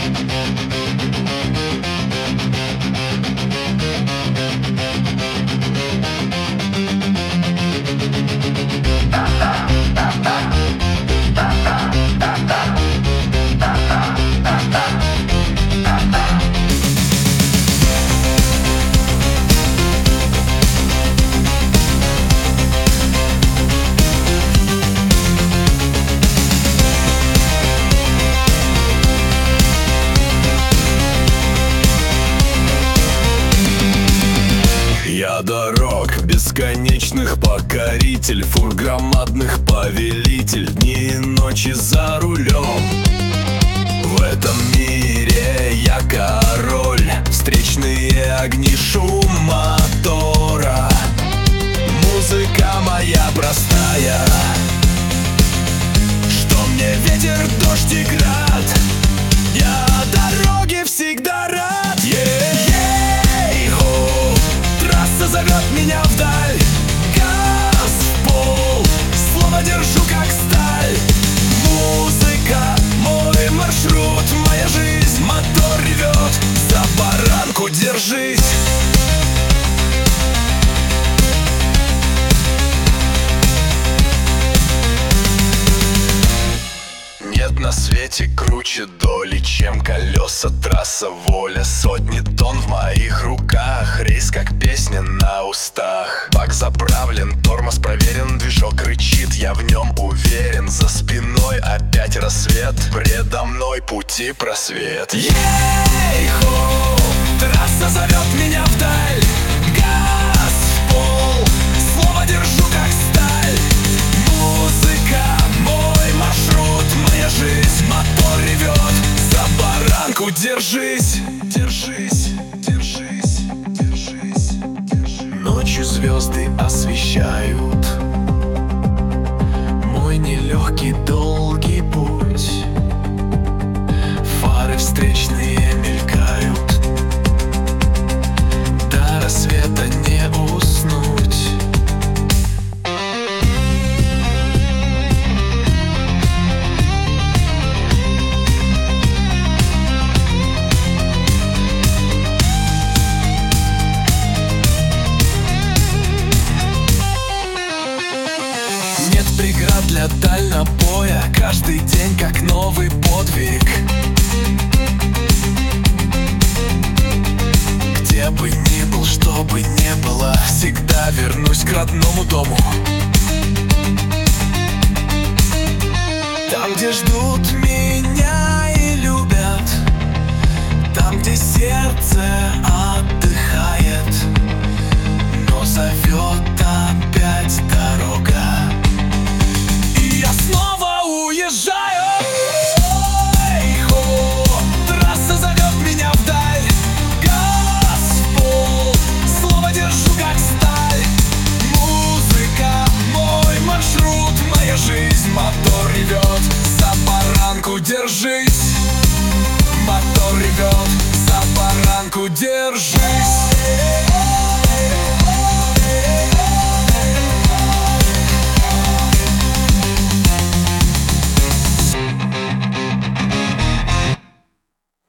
Я дорог бесконечных покоритель, фур громадных повелитель, дни и ночи за рулем. В этом мире я король, встречные огни, шум мотора. Музыка моя простая, что мне ветер, дождь и град, я дороги всегда рад. Трасса зовет меня вдаль, газ в пол, слово держу как сталь. Музыка, мой маршрут, моя жизнь, мотор ревет, за баранку держись. Нет на свете круче доли, чем колеса, трасса, воля. Сотни тонн в моих руках, рейс как песня на устах. Бак заправлен, тормоз проверен, движок рычит, я в нем уверен. За спиной опять рассвет, предо мной пути просвет. Ей-хо, трасса зовет меня вдаль, газ в пол, слово держу как сталь. Музыка, мой маршрут, моя жизнь, мотор ревет, за баранку держись. Держись, держись, держись, держись. Ночью звезды освещают мой нелегкий долгий путь. Фары встречные мелькают, до рассвета не уснуть. Преград для дальнобоя, каждый день как новый подвиг. Где бы ни был, что бы ни было, всегда вернусь к родному дому. Там, где ждут меня и любят, там, где сердце отдыхает, но зовет опять дорога. Снова уезжаю. Ой-хо, трасса зовет меня вдаль, газ в пол, слово держу как сталь. Музыка, мой маршрут, моя жизнь, мотор ревет, за баранку держись. Мотор ревет, за баранку держись.